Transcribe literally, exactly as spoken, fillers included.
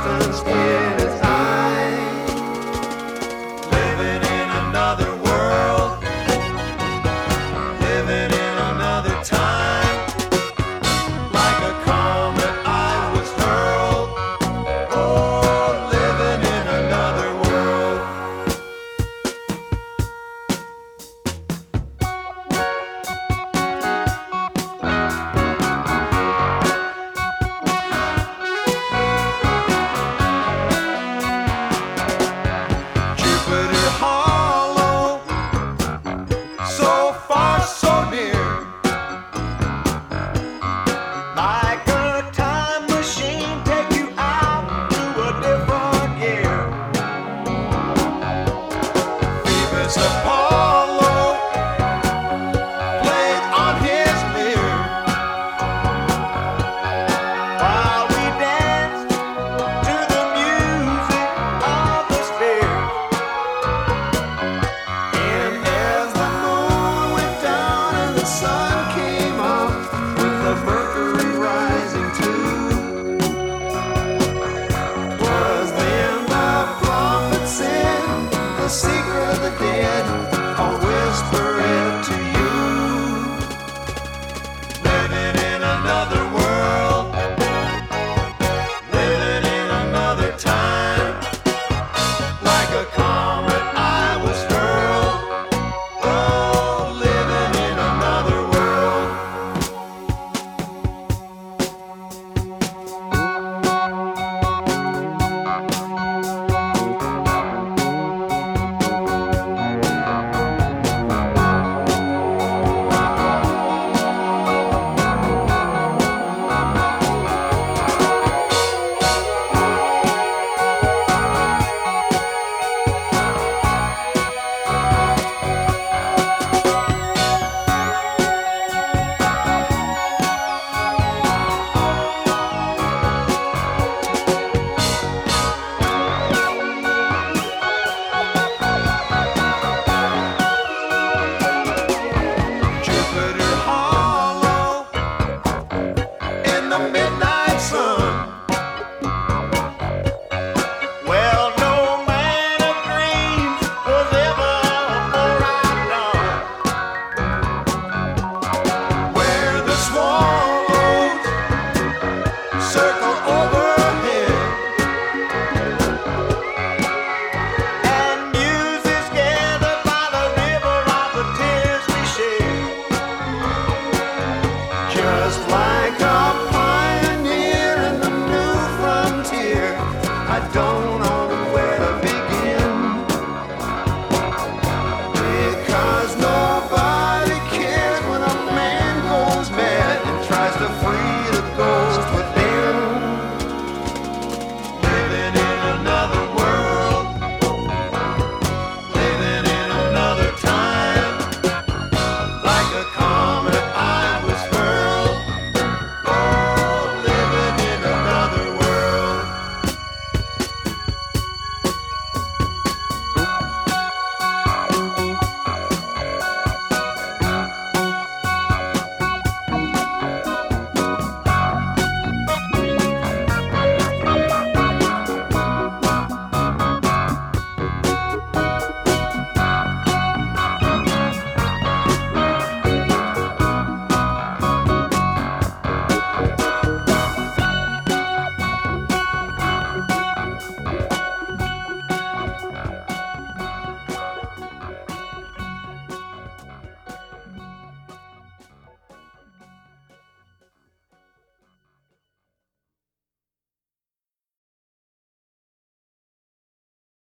distance in his eyes. Living in another world, living in another time. Like a comet I was hurled, oh, living in another world. Jupiter Hollow, so far, so near. Like a time machine, take you out to a different year. Phoebus Apollo played on his lyre while we danced to the music of the sphere. And as the moon went down and the sun came up, with the mercury rising too, 'twas then the prophet said, the secret of the dead, I'll whisper it to you. Living in another world, living in another time. Like a comet I was hurled, oh, living in another world. Jupiter Hollow in the midnight sun. Well, no man of dreams was ever more outdone. Where the swallows circle overhead and muses gathered by the river of the tears we shed. Just like a pioneer in the new frontier, I don't know where to begin, because nobody cares when a man goes mad and tries to free